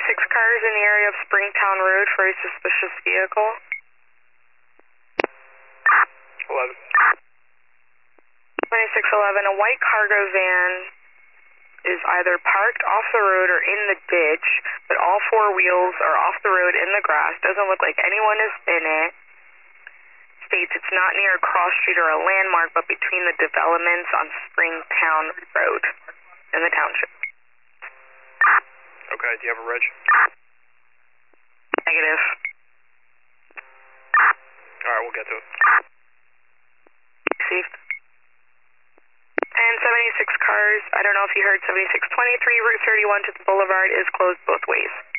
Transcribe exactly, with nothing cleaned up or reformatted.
seventy-six cars in the area of Springtown Road for a suspicious vehicle. eleven. twenty-six eleven, a white cargo van is either parked off the road or in the ditch, but all four wheels are off the road in the grass. Doesn't look like anyone is in it. States it's not near a cross street or a landmark, but between the developments on Springtown Road in the township. Okay, do you have a reg? Negative. Alright, we'll get to it. Received. And seventy-six cars, I don't know if you heard, seventy-six twenty-three, Route thirty-one to the Boulevard is closed both ways.